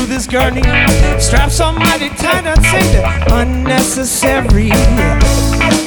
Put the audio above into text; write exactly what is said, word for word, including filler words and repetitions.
this gurney. Straps on mighty tight, I'd say they're unnecessary.